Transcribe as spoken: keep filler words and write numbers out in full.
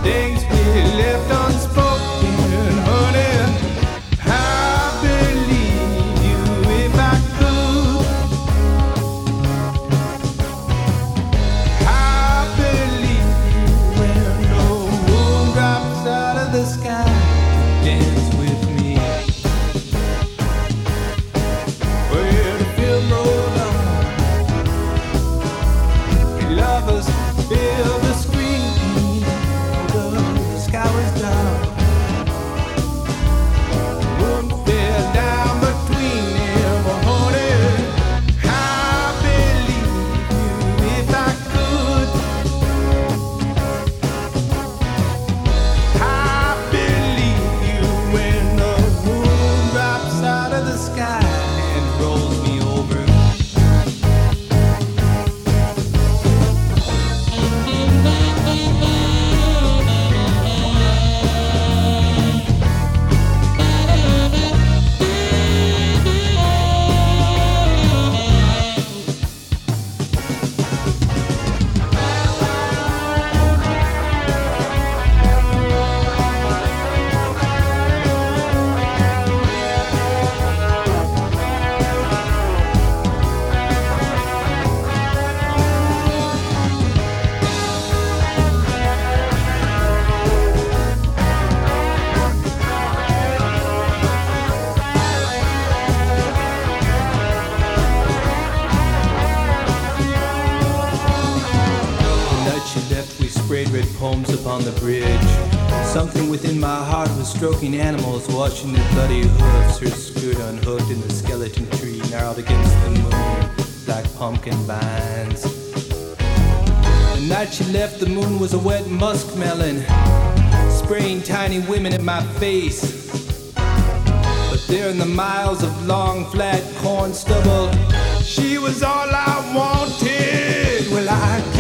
things we left unspoken, honey. I believe you if I could. I believe you when the moon drops out of the sky. Dance with me. Where the film rolled on, lovers fill the screen. The sky was dark. Moon fell down between them, honey. I believe you if I could. I believe you when the moon drops out of the sky and rolls me over. Sprayed red poems upon the bridge. Something within my heart was stroking animals, watching their bloody hoofs, her skirt unhooked in the skeleton tree, gnarled against the moon like pumpkin vines. The night she left, the moon was a wet muskmelon, spraying tiny women at my face. But there in the miles of long, flat corn stubble, she was all I wanted. Well, I